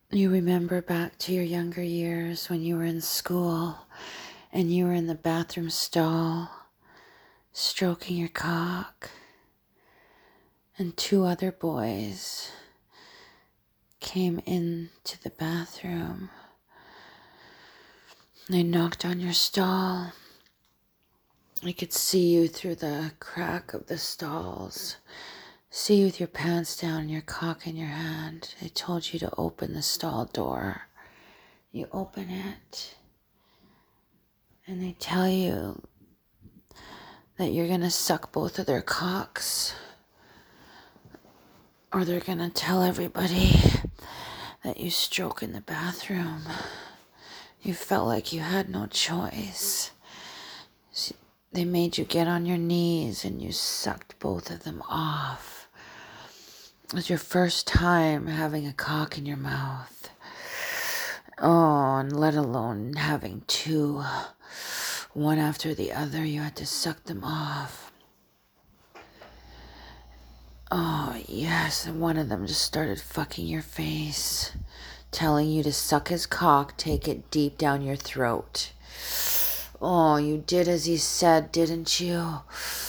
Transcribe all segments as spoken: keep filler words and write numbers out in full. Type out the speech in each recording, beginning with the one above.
You remember back to your younger years when you were in school and you were in the bathroom stall stroking your cock, and two other boys came into the bathroom. They knocked on your stall. I could see you through the crack of the stalls. See you with your pants down and your cock in your hand. They told you to open the stall door. You open it, and they tell you that you're gonna suck both of their cocks, or they're gonna tell everybody that you stroke in the bathroom. You felt like you had no choice. They made you get on your knees and you sucked both of them off. It was your first time having a cock in your mouth. Oh, and let alone having two, one after the other. You had to suck them off. Oh, yes, and one of them just started fucking your face, telling you to suck his cock, take it deep down your throat. Oh, you did as he said, didn't you?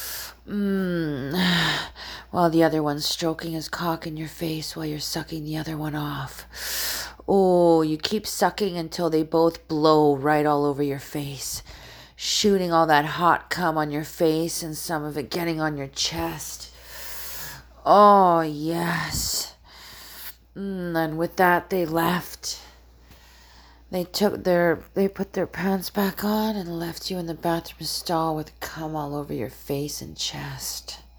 Mmm. While the other one's stroking his cock in your face while you're sucking the other one off. Oh, you keep sucking until they both blow right all over your face, shooting all that hot cum on your face and some of it getting on your chest. Oh, yes. Mm, and with that, they left. They took their, they put their pants back on and left you in the bathroom stall with cum all over your face and chest.